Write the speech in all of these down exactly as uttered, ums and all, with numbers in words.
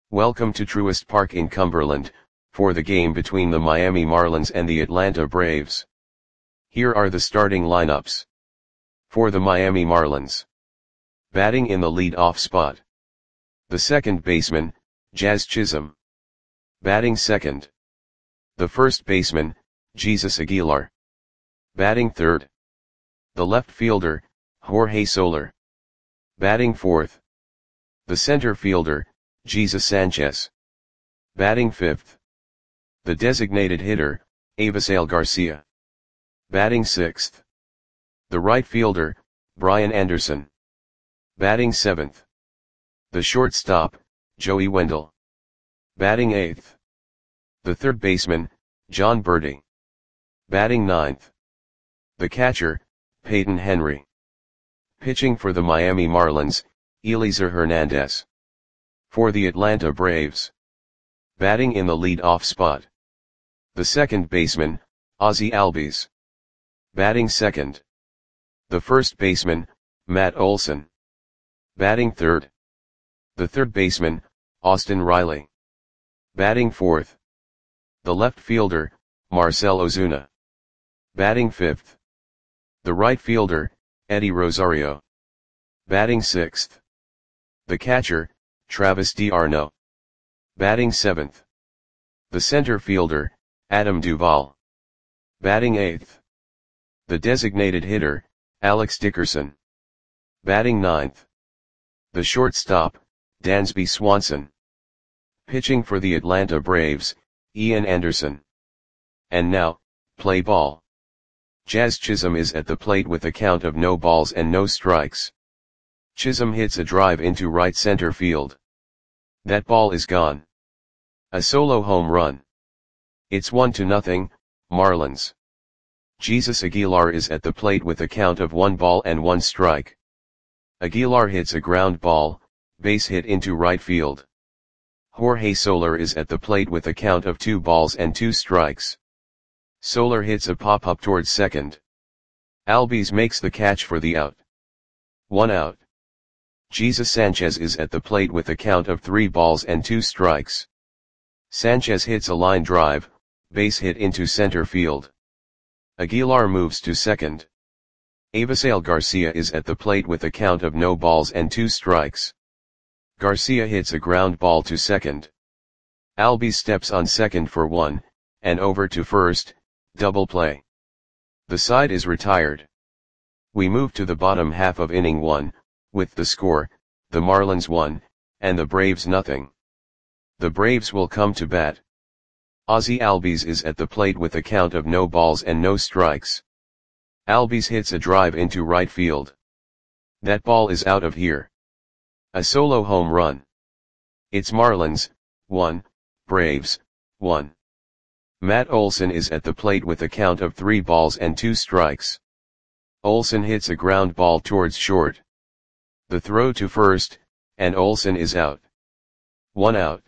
Welcome to Truist Park in Cumberland, for the game between the Miami Marlins and the Atlanta Braves. Here are the starting lineups. For the Miami Marlins. Batting in the lead-off spot. The second baseman, Jazz Chisholm. Batting second. The first baseman, Jesus Aguilar. Batting third. The left fielder, Jorge Soler. Batting fourth. The center fielder, Jesus Sanchez. Batting fifth. The designated hitter, Avisail Garcia. Batting sixth. The right fielder, Brian Anderson. Batting seventh. The shortstop, Joey Wendle. Batting eighth. The third baseman, Jon Berti. Batting ninth. The catcher, Peyton Henry. Pitching for the Miami Marlins, Elieser Hernandez. For the Atlanta Braves. Batting in the lead-off spot. The second baseman, Ozzie Albies. Batting second. The first baseman, Matt Olson. Batting third. The third baseman, Austin Riley. Batting fourth. The left fielder, Marcell Ozuna. Batting fifth. The right fielder, Eddie Rosario. Batting sixth. The catcher, Travis d'Arnaud. Batting seventh. The center fielder, Adam Duvall. Batting eighth. The designated hitter, Alex Dickerson. Batting ninth. The shortstop, Dansby Swanson. Pitching for the Atlanta Braves, Ian Anderson. And now, play ball. Jazz Chisholm is at the plate with a count of no balls and no strikes. Chisholm hits a drive into right center field. That ball is gone. A solo home run. It's one to nothing, Marlins. Jesus Aguilar is at the plate with a count of one ball and one strike. Aguilar hits a ground ball, base hit into right field. Jorge Soler is at the plate with a count of two balls and two strikes. Soler hits a pop-up towards second. Albies makes the catch for the out. One out. Jesus Sanchez is at the plate with a count of three balls and two strikes. Sanchez hits a line drive, base hit into center field. Aguilar moves to second. Avisail Garcia is at the plate with a count of no balls and two strikes. Garcia hits a ground ball to second. Albies steps on second for one, and over to first, double play. The side is retired. We move to the bottom half of inning one, with the score, the Marlins one, and the Braves nothing. The Braves will come to bat. Ozzie Albies is at the plate with a count of no balls and no strikes. Albies hits a drive into right field. That ball is out of here. A solo home run. It's Marlins, one, Braves, one. Matt Olson is at the plate with a count of three balls and two strikes. Olson hits a ground ball towards short. The throw to first, and Olson is out. One out.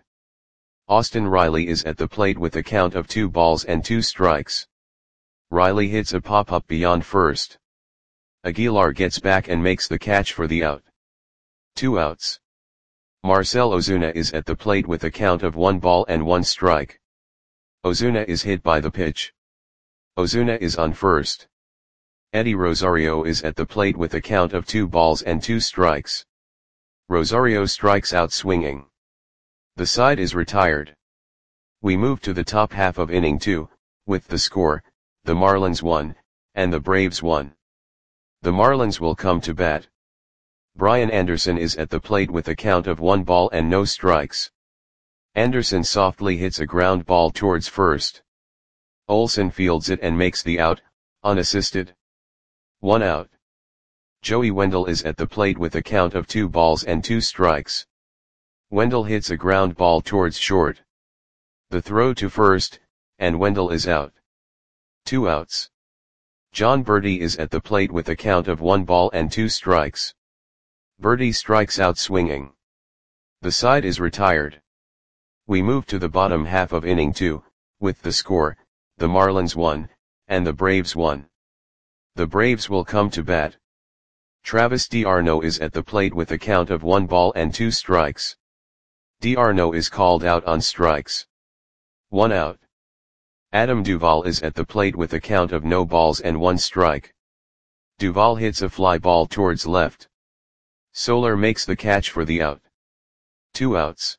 Austin Riley is at the plate with a count of two balls and two strikes. Riley hits a pop-up beyond first. Aguilar gets back and makes the catch for the out. Two outs. Marcell Ozuna is at the plate with a count of one ball and one strike. Ozuna is hit by the pitch. Ozuna is on first. Eddie Rosario is at the plate with a count of two balls and two strikes. Rosario strikes out swinging. The side is retired. We move to the top half of inning two, with the score, the Marlins one, and the Braves one. The Marlins will come to bat. Brian Anderson is at the plate with a count of one ball and no strikes. Anderson softly hits a ground ball towards first. Olson fields it and makes the out, unassisted. One out. Joey Wendle is at the plate with a count of two balls and two strikes. Wendle hits a ground ball towards short. The throw to first, and Wendle is out. Two outs. Jon Berti is at the plate with a count of one ball and two strikes. Berti strikes out swinging. The side is retired. We move to the bottom half of inning two, with the score, the Marlins one, and the Braves one. The Braves will come to bat. Travis d'Arnaud is at the plate with a count of one ball and two strikes. D'Arnaud is called out on strikes. One out. Adam Duvall is at the plate with a count of no balls and one strike. Duvall hits a fly ball towards left. Soler makes the catch for the out. Two outs.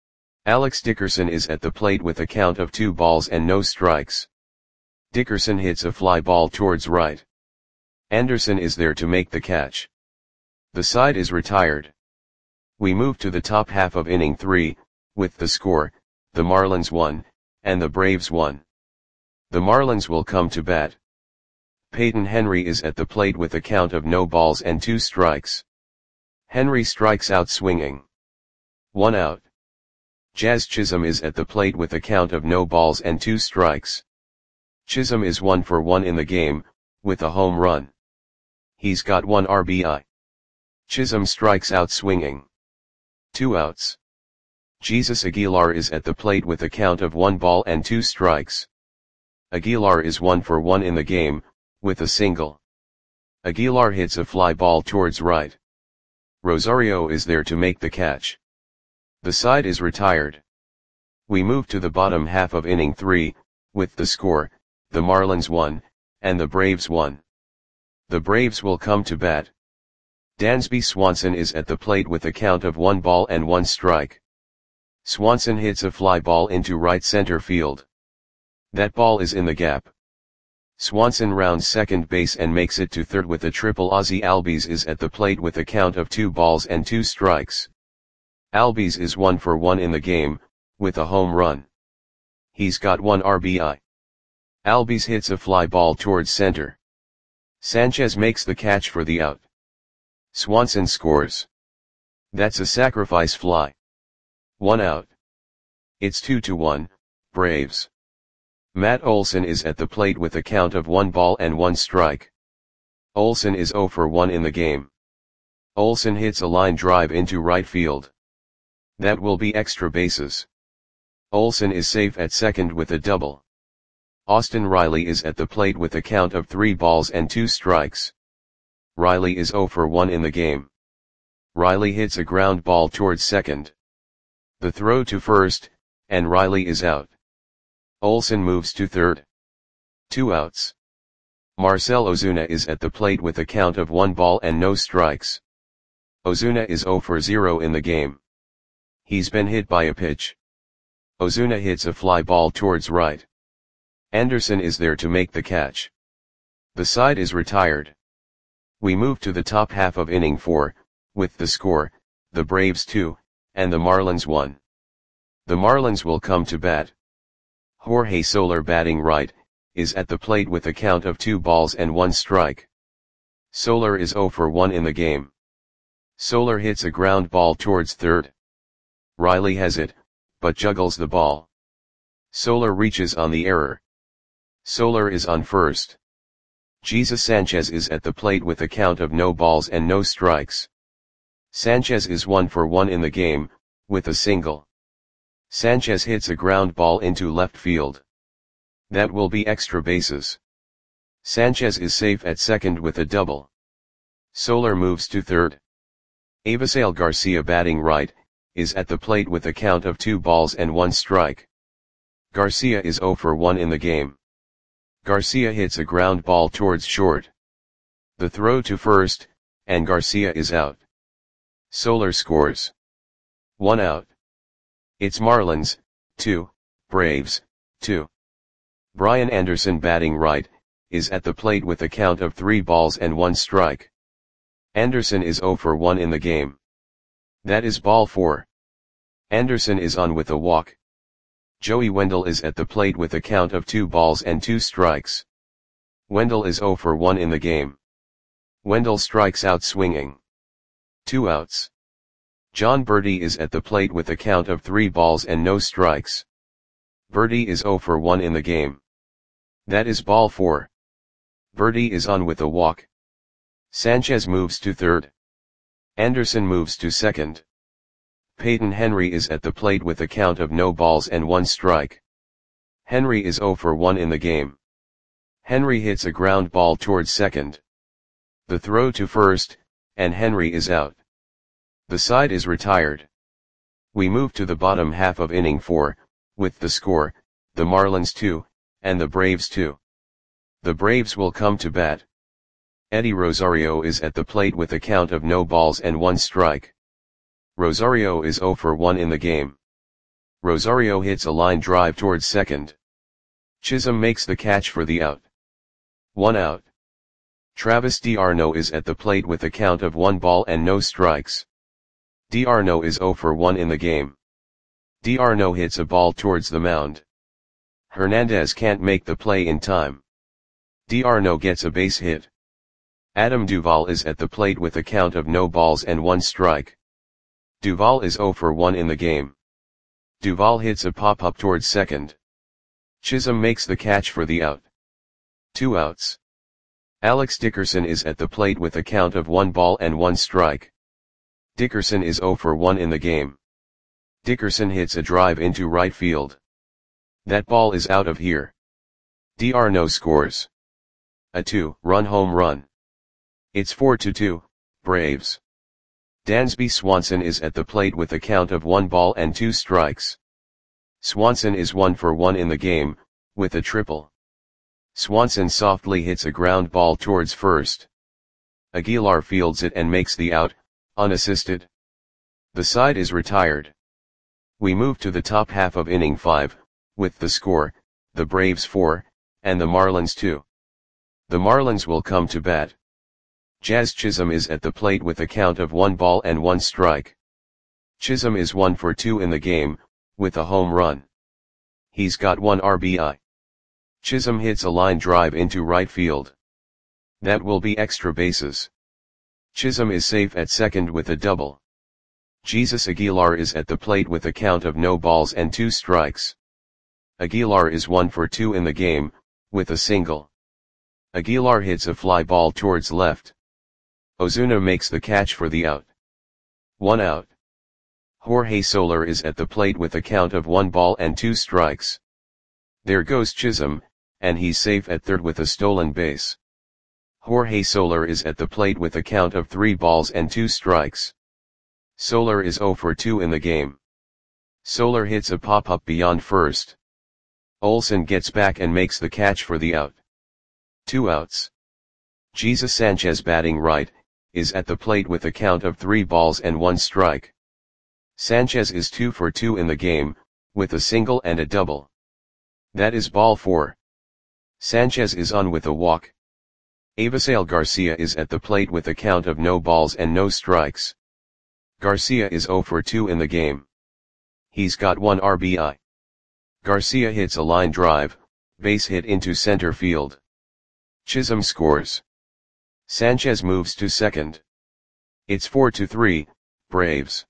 Alex Dickerson is at the plate with a count of two balls and no strikes. Dickerson hits a fly ball towards right. Anderson is there to make the catch. The side is retired. We move to the top half of inning three, with the score, the Marlins one, and the Braves one. The Marlins will come to bat. Peyton Henry is at the plate with a count of no balls and two strikes. Henry strikes out swinging. One out. Jazz Chisholm is at the plate with a count of no balls and two strikes. Chisholm is one for one in the game, with a home run. He's got one R B I. Chisholm strikes out swinging. Two outs. Jesus Aguilar is at the plate with a count of one ball and two strikes. Aguilar is one for one in the game, with a single. Aguilar hits a fly ball towards right. Rosario is there to make the catch. The side is retired. We move to the bottom half of inning three, with the score, the Marlins one, and the Braves one. The Braves will come to bat. Dansby Swanson is at the plate with a count of one ball and one strike. Swanson hits a fly ball into right center field. That ball is in the gap. Swanson rounds second base and makes it to third with a triple. Ozzie Albies is at the plate with a count of two balls and two strikes. Albies is one for one in the game, with a home run. He's got one R B I. Albies hits a fly ball towards center. Sanchez makes the catch for the out. Swanson scores. That's a sacrifice fly. One out. It's two to one, Braves. Matt Olson is at the plate with a count of one ball and one strike. Olson is zero for one in the game. Olson hits a line drive into right field. That will be extra bases. Olson is safe at second with a double. Austin Riley is at the plate with a count of three balls and two strikes. Riley is zero for one in the game. Riley hits a ground ball towards second. The throw to first, and Riley is out. Olson moves to third. Two outs. Marcell Ozuna is at the plate with a count of one ball and no strikes. Ozuna is zero for zero in the game. He's been hit by a pitch. Ozuna hits a fly ball towards right. Anderson is there to make the catch. The side is retired. We move to the top half of inning four, with the score, the Braves two, and the Marlins one. The Marlins will come to bat. Jorge Soler, batting right, is at the plate with a count of two balls and one strike. Soler is zero for one in the game. Soler hits a ground ball towards third. Riley has it, but juggles the ball. Soler reaches on the error. Soler is on first. Jesus Sanchez is at the plate with a count of no balls and no strikes. Sanchez is one for one in the game, with a single. Sanchez hits a ground ball into left field. That will be extra bases. Sanchez is safe at second with a double. Soler moves to third. Avisail Garcia, batting right, is at the plate with a count of two balls and one strike. Garcia is zero for one in the game. Garcia hits a ground ball towards short. The throw to first, and Garcia is out. Soler scores. One out. It's Marlins, two, Braves, two. Brian Anderson, batting right, is at the plate with a count of three balls and one strike. Anderson is zero for one in the game. That is ball four. Anderson is on with a walk. Joey Wendell is at the plate with a count of two balls and two strikes. Wendell is zero for one in the game. Wendell strikes out swinging. Two outs. John Berti is at the plate with a count of three balls and no strikes. Berti is zero for one in the game. That is ball four. Berti is on with a walk. Sanchez moves to third. Anderson moves to second. Peyton Henry is at the plate with a count of no balls and one strike. Henry is zero for one in the game. Henry hits a ground ball towards second. The throw to first, and Henry is out. The side is retired. We move to the bottom half of inning four, with the score, the Marlins two, and the Braves two. The Braves will come to bat. Eddie Rosario is at the plate with a count of no balls and one strike. Rosario is oh for one in the game. Rosario hits a line drive towards second. Chisholm makes the catch for the out. One out. Travis d'Arnaud is at the plate with a count of one ball and no strikes. D'Arnaud is oh for one in the game. D'Arnaud hits a ball towards the mound. Hernandez can't make the play in time. D'Arnaud gets a base hit. Adam Duvall is at the plate with a count of no balls and one strike. Duvall is oh for one in the game. Duvall hits a pop-up towards second. Chisholm makes the catch for the out. Two outs. Alex Dickerson is at the plate with a count of one ball and one strike. Dickerson is oh for one in the game. Dickerson hits a drive into right field. That ball is out of here. D'Arnaud scores a two-run home run. It's four to two, Braves. Dansby Swanson is at the plate with a count of one ball and two strikes. Swanson is one for one in the game, with a triple. Swanson softly hits a ground ball towards first. Aguilar fields it and makes the out, unassisted. The side is retired. We move to the top half of inning five, with the score, the Braves four, and the Marlins two. The Marlins will come to bat. Jazz Chisholm is at the plate with a count of one ball and one strike. Chisholm is one for two in the game, with a home run. He's got one R B I. Chisholm hits a line drive into right field. That will be extra bases. Chisholm is safe at second with a double. Jesus Aguilar is at the plate with a count of no balls and two strikes. Aguilar is one for two in the game, with a single. Aguilar hits a fly ball towards left. Ozuna makes the catch for the out. One out. Jorge Soler is at the plate with a count of one ball and two strikes. There goes Chisholm, and he's safe at third with a stolen base. Jorge Soler is at the plate with a count of three balls and two strikes. Soler is oh for two in the game. Soler hits a pop-up beyond first. Olsen gets back and makes the catch for the out. Two outs. Jesus Sanchez, batting right, is at the plate with a count of three balls and one strike. Sanchez is two for two in the game, with a single and a double. That is ball four. Sanchez is on with a walk. Avisail Garcia is at the plate with a count of no balls and no strikes. Garcia is oh for two in the game. He's got one R B I. Garcia hits a line drive, base hit into center field. Chisholm scores. Sanchez moves to second. It's four to three, Braves.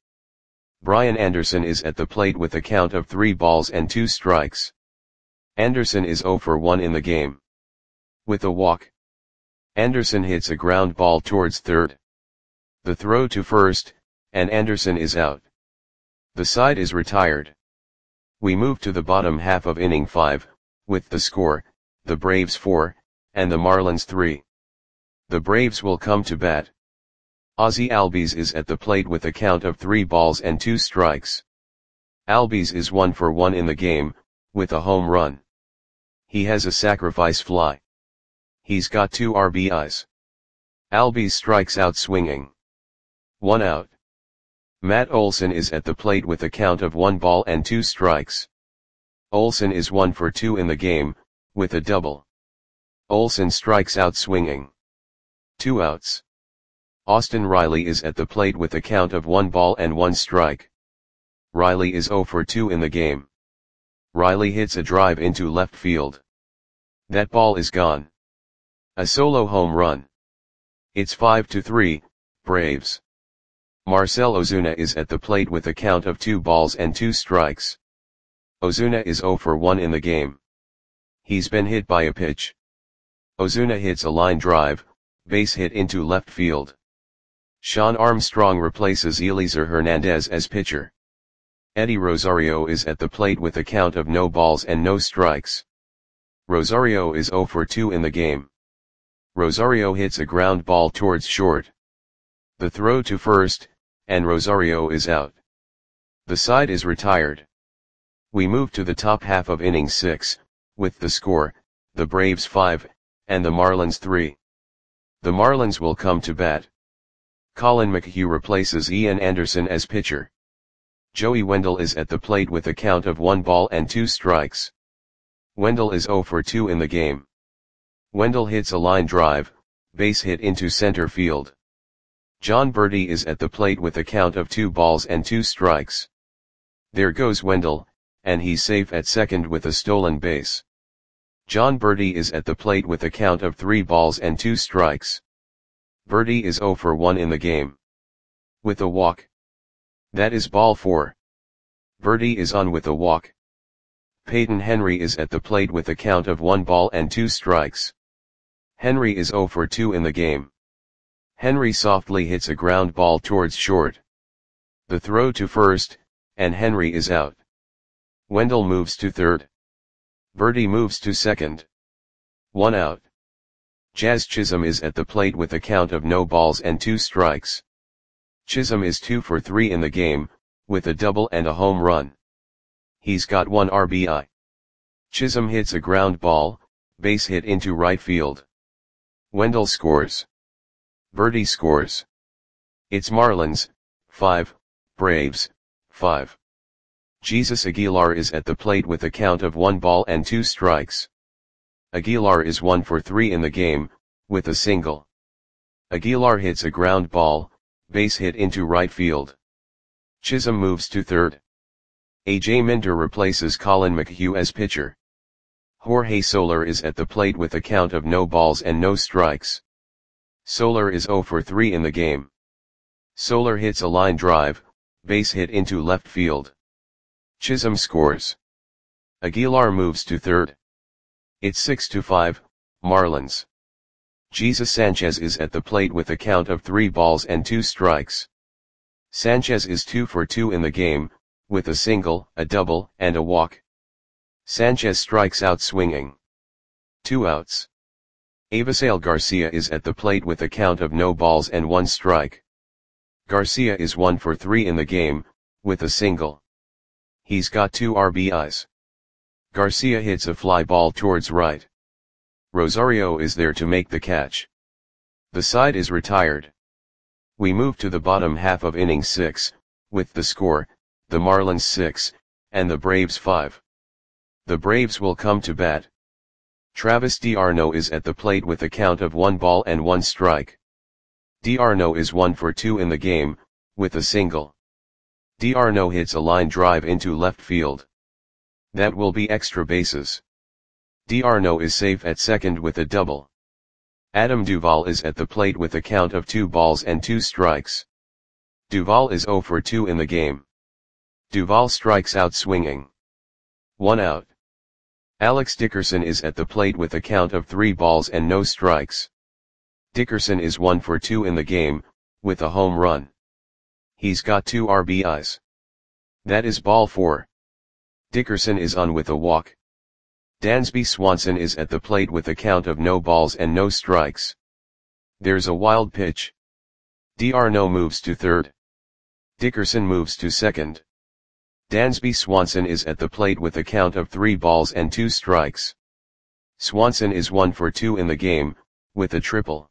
Brian Anderson is at the plate with a count of three balls and two strikes. Anderson is oh for one in the game. With a walk. Anderson hits a ground ball towards third. The throw to first, and Anderson is out. The side is retired. We move to the bottom half of inning five, with the score, the Braves four, and the Marlins three. The Braves will come to bat. Ozzie Albies is at the plate with a count of three balls and two strikes. Albies is one for one in the game, with a home run. He has a sacrifice fly. He's got two R B Is. Albies strikes out swinging. One out. Matt Olson is at the plate with a count of one ball and two strikes. Olson is one for two in the game, with a double. Olson strikes out swinging. Two outs. Austin Riley is at the plate with a count of one ball and one strike. Riley is oh for two in the game. Riley hits a drive into left field. That ball is gone. A solo home run. It's five to three, Braves. Marcell Ozuna is at the plate with a count of two balls and two strikes. Ozuna is oh for one in the game. He's been hit by a pitch. Ozuna hits a line drive, base hit into left field. Sean Armstrong replaces Eliezer Hernandez as pitcher. Eddie Rosario is at the plate with a count of no balls and no strikes. Rosario is oh for two in the game. Rosario hits a ground ball towards short. The throw to first, and Rosario is out. The side is retired. We move to the top half of inning six, with the score, the Braves five, and the Marlins three. The Marlins will come to bat. Colin McHugh replaces Ian Anderson as pitcher. Joey Wendle is at the plate with a count of one ball and two strikes. Wendle is oh for two in the game. Wendle hits a line drive, base hit into center field. John Birdie is at the plate with a count of two balls and two strikes. There goes Wendle, and he's safe at second with a stolen base. John Birdie is at the plate with a count of three balls and two strikes. Birdie is oh for one in the game. With a walk. That is ball four. Birdie is on with a walk. Peyton Henry is at the plate with a count of one ball and two strikes. Henry is oh for two in the game. Henry softly hits a ground ball towards short. The throw to first, and Henry is out. Wendle moves to third. Birdie moves to second. One out. Jazz Chisholm is at the plate with a count of no balls and two strikes. Chisholm is two for three in the game, with a double and a home run. He's got one R B I. Chisholm hits a ground ball, base hit into right field. Wendle scores. Birdie scores. It's Marlins, five, Braves, five. Jesus Aguilar is at the plate with a count of one ball and two strikes. Aguilar is one for three in the game, with a single. Aguilar hits a ground ball, base hit into right field. Chisholm moves to third. A J Minter replaces Colin McHugh as pitcher. Jorge Soler is at the plate with a count of no balls and no strikes. Soler is oh for three in the game. Soler hits a line drive, base hit into left field. Chisholm scores. Aguilar moves to third. It's six to five, Marlins. Jesus Sanchez is at the plate with a count of three balls and two strikes. Sanchez is two for two in the game, with a single, a double, and a walk. Sanchez strikes out swinging. Two outs. Avisail Garcia is at the plate with a count of no balls and one strike. Garcia is one for three in the game, with a single. He's got two R B Is. Garcia hits a fly ball towards right. Rosario is there to make the catch. The side is retired. We move to the bottom half of inning six, with the score, the Marlins six, and the Braves five. The Braves will come to bat. Travis d'Arnaud is at the plate with a count of one ball and one strike. D'Arnaud is one for two in the game, with a single. D'Arnaud hits a line drive into left field. That will be extra bases. D'Arnaud is safe at second with a double. Adam Duvall is at the plate with a count of two balls and two strikes. Duvall is oh for two in the game. Duvall strikes out swinging. One out. Alex Dickerson is at the plate with a count of three balls and no strikes. Dickerson is one for two in the game, with a home run. He's got two R B Is. That is ball four. Dickerson is on with a walk. Dansby Swanson is at the plate with a count of no balls and no strikes. There's a wild pitch. D'Arnaud moves to third. Dickerson moves to second. Dansby Swanson is at the plate with a count of three balls and two strikes. Swanson is one for two in the game, with a triple.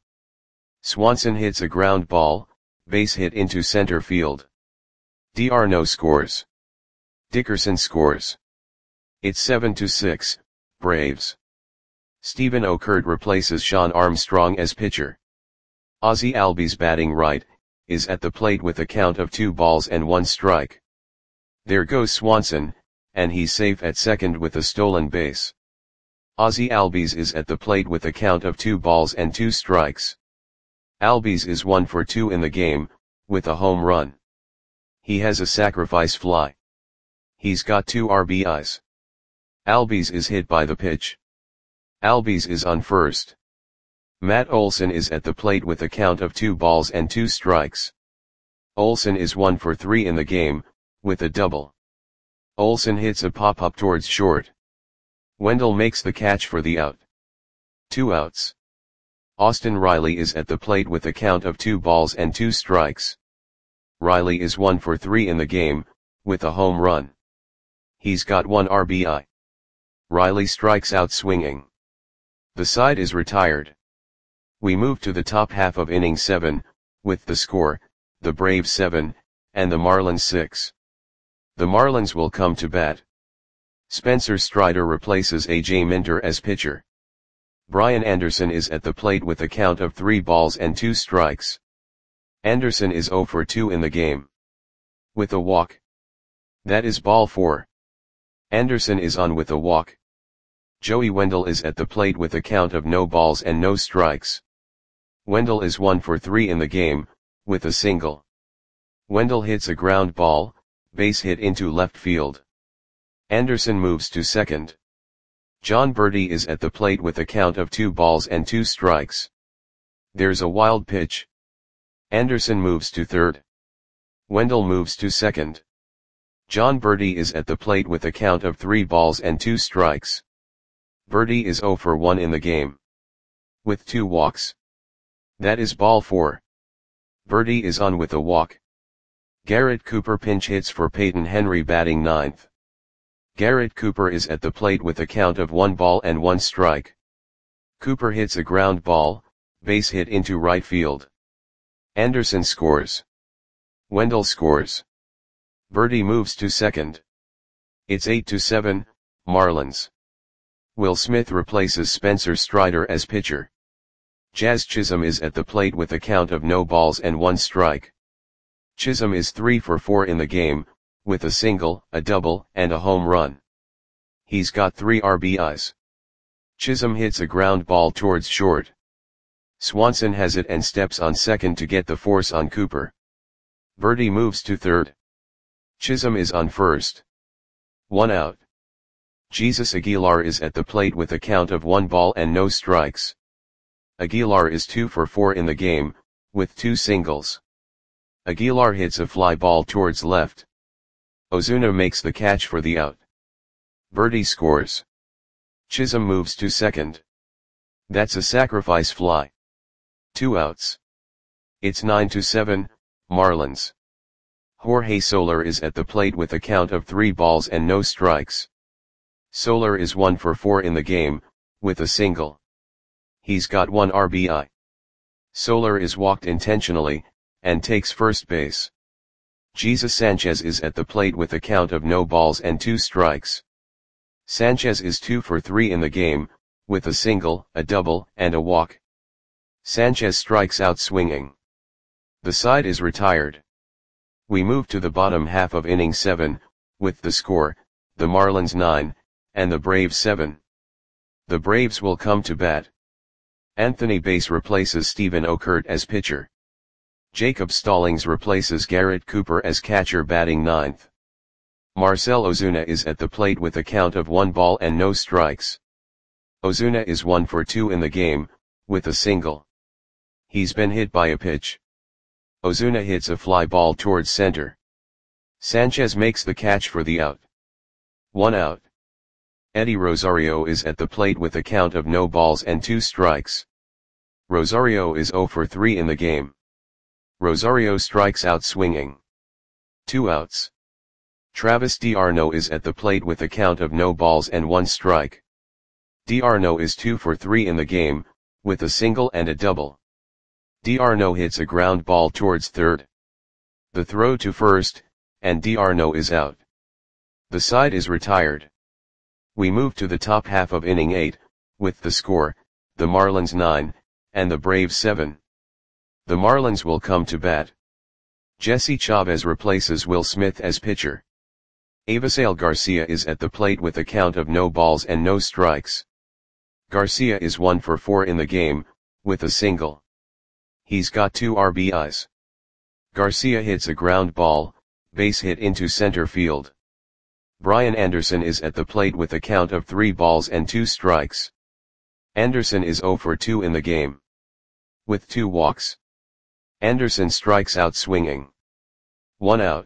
Swanson hits a ground ball, base hit into center field. D'Arnaud scores. Dickerson scores. It's seven to six, Braves. Stephen Okert replaces Sean Armstrong as pitcher. Ozzie Albies batting right, is at the plate with a count of two balls and one strike. There goes Swanson, and he's safe at second with a stolen base. Ozzie Albies is at the plate with a count of two balls and two strikes. Albies is one for two in the game, with a home run. He has a sacrifice fly. He's got two R B Is. Albies is hit by the pitch. Albies is on first. Matt Olson is at the plate with a count of two balls and two strikes. Olson is one for three in the game, with a double. Olson hits a pop-up towards short. Wendle makes the catch for the out. Two outs. Austin Riley is at the plate with a count of two balls and two strikes. Riley is one for three in the game, with a home run. He's got one R B I. Riley strikes out swinging. The side is retired. We move to the top half of inning seven, with the score, the Braves seven, and the Marlins six. The Marlins will come to bat. Spencer Strider replaces A J Minter as pitcher. Brian Anderson is at the plate with a count of three balls and two strikes. Anderson is zero for two in the game. With a walk. That is ball four. Anderson is on with a walk. Joey Wendell is at the plate with a count of no balls and no strikes. Wendell is one for three in the game, with a single. Wendell hits a ground ball, base hit into left field. Anderson moves to second. John Birdie is at the plate with a count of two balls and two strikes. There's a wild pitch. Anderson moves to third. Wendell moves to second. John Birdie is at the plate with a count of three balls and two strikes. Birdie is zero for one in the game. With two walks. That is ball four. Birdie is on with a walk. Garrett Cooper pinch hits for Peyton Henry batting ninth. Garrett Cooper is at the plate with a count of one ball and one strike. Cooper hits a ground ball, base hit into right field. Anderson scores. Wendell scores. Birdie moves to second. It's eight to seven, Marlins. Will Smith replaces Spencer Strider as pitcher. Jazz Chisholm is at the plate with a count of no balls and one strike. Chisholm is three for four in the game, with a single, a double, and a home run. He's got three R B Is. Chisholm hits a ground ball towards short. Swanson has it and steps on second to get the force on Cooper. Birdie moves to third. Chisholm is on first. One out. Jesus Aguilar is at the plate with a count of one ball and no strikes. Aguilar is two for four in the game, with two singles. Aguilar hits a fly ball towards left. Ozuna makes the catch for the out. Birdie scores. Chisholm moves to second. That's a sacrifice fly. Two outs. It's nine to seven, Marlins. Jorge Soler is at the plate with a count of three balls and no strikes. Soler is one for four in the game, with a single. He's got one R B I. Soler is walked intentionally, and takes first base. Jesus Sanchez is at the plate with a count of no balls and two strikes. Sanchez is two for three in the game, with a single, a double, and a walk. Sanchez strikes out swinging. The side is retired. We move to the bottom half of inning seven, with the score, the Marlins nine, and the Braves seven. The Braves will come to bat. Anthony Bass replaces Stephen Okert as pitcher. Jacob Stallings replaces Garrett Cooper as catcher batting ninth. Marcell Ozuna is at the plate with a count of one ball and no strikes. Ozuna is one for two in the game, with a single. He's been hit by a pitch. Ozuna hits a fly ball towards center. Sanchez makes the catch for the out. One out. Eddie Rosario is at the plate with a count of no balls and two strikes. Rosario is zero for three in the game. Rosario strikes out swinging. Two outs. Travis d'Arnaud is at the plate with a count of no balls and one strike. d'Arnaud is two for three in the game, with a single and a double. d'Arnaud hits a ground ball towards third. The throw to first, and d'Arnaud is out. The side is retired. We move to the top half of inning eight, with the score, the Marlins nine, and the Braves seven. The Marlins will come to bat. Jesse Chavez replaces Will Smith as pitcher. Avisail Garcia is at the plate with a count of no balls and no strikes. Garcia is one for four in the game, with a single. He's got two R B Is. Garcia hits a ground ball, base hit into center field. Brian Anderson is at the plate with a count of three balls and two strikes. Anderson is zero for two in the game. With two walks. Anderson strikes out swinging. One out.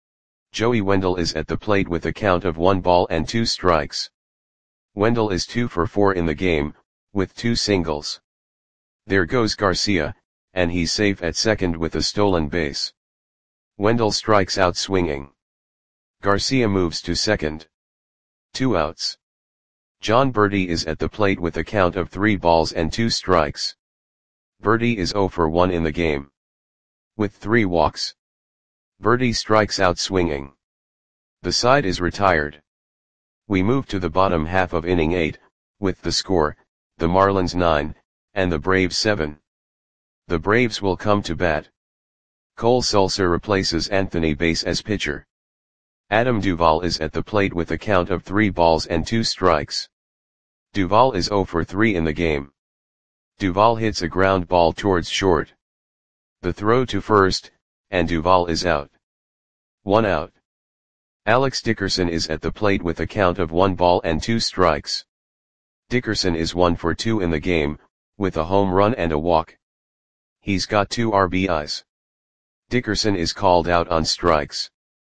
Joey Wendell is at the plate with a count of one ball and two strikes. Wendell is two for four in the game, with two singles. There goes Garcia, and he's safe at second with a stolen base. Wendell strikes out swinging. Garcia moves to second. Two outs. John Berti is at the plate with a count of three balls and two strikes. Berti is zero for one in the game. With three walks, Berti strikes out swinging. The side is retired. We move to the bottom half of inning eight, with the score, the Marlins nine, and the Braves seven. The Braves will come to bat. Cole Sulser replaces Anthony Bass as pitcher. Adam Duvall is at the plate with a count of three balls and two strikes. Duvall is zero for three in the game. Duvall hits a ground ball towards short. The throw to first, and Duvall is out. One out. Alex Dickerson is at the plate with a count of one ball and two strikes. Dickerson is one for two in the game, with a home run and a walk. He's got two R B Is. Dickerson is called out on strikes.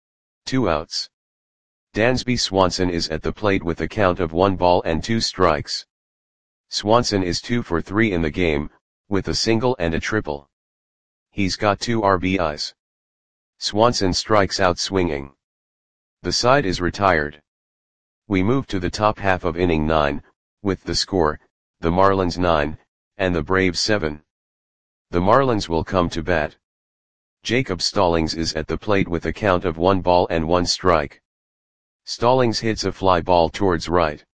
Two outs. Dansby Swanson is at the plate with a count of one ball and two strikes. Swanson is two for three in the game, with a single and a triple. He's got two R B Is. Swanson strikes out swinging. The side is retired. We move to the top half of inning nine, with the score, the Marlins nine, and the Braves seven. The Marlins will come to bat. Jacob Stallings is at the plate with a count of one ball and one strike. Stallings hits a fly ball towards right.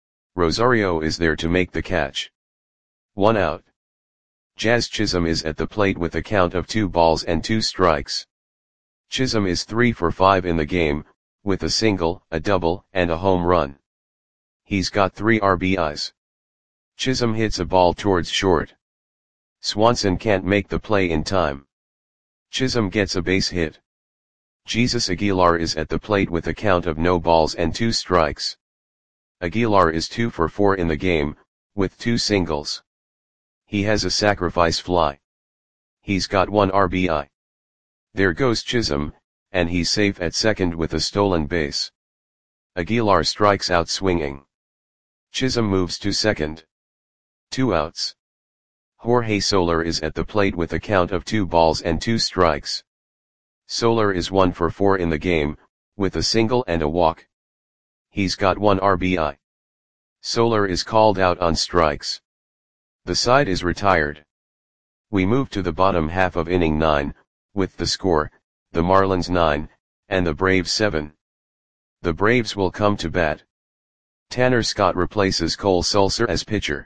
Rosario is there to make the catch. One out. Jazz Chisholm is at the plate with a count of two balls and two strikes. Chisholm is three for five in the game, with a single, a double, and a home run. He's got three R B Is. Chisholm hits a ball towards short. Swanson can't make the play in time. Chisholm gets a base hit. Jesus Aguilar is at the plate with a count of no balls and two strikes. Aguilar is two for four in the game, with two singles. He has a sacrifice fly. He's got one R B I. There goes Chisholm, and he's safe at second with a stolen base. Aguilar strikes out swinging. Chisholm moves to second. Two outs. Jorge Soler is at the plate with a count of two balls and two strikes. Soler is one for four in the game, with a single and a walk. He's got one R B I. Soler is called out on strikes. The side is retired. We move to the bottom half of inning nine, with the score, the Marlins nine, and the Braves seven. The Braves will come to bat. Tanner Scott replaces Cole Sulser as pitcher.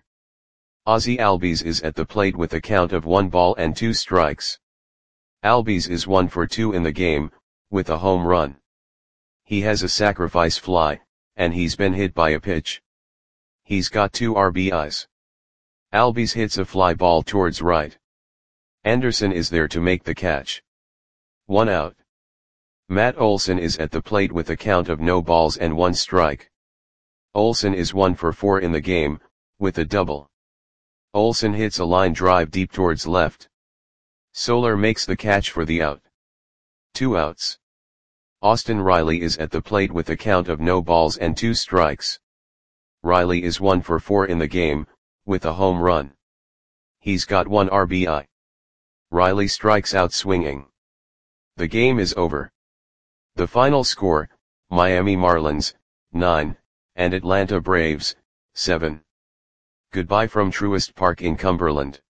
Ozzie Albies is at the plate with a count of one ball and two strikes. Albies is one for two in the game, with a home run. He has a sacrifice fly, and he's been hit by a pitch. He's got two R B Is. Albies hits a fly ball towards right. Anderson is there to make the catch. One out. Matt Olson is at the plate with a count of no balls and one strike. Olson is one for four in the game, with a double. Olson hits a line drive deep towards left. Soler makes the catch for the out. Two outs. Austin Riley is at the plate with a count of no balls and two strikes. Riley is one for four in the game, with a home run. He's got one R B I. Riley strikes out swinging. The game is over. The final score, Miami Marlins, nine, and Atlanta Braves, seven. Goodbye from Truist Park in Cumberland.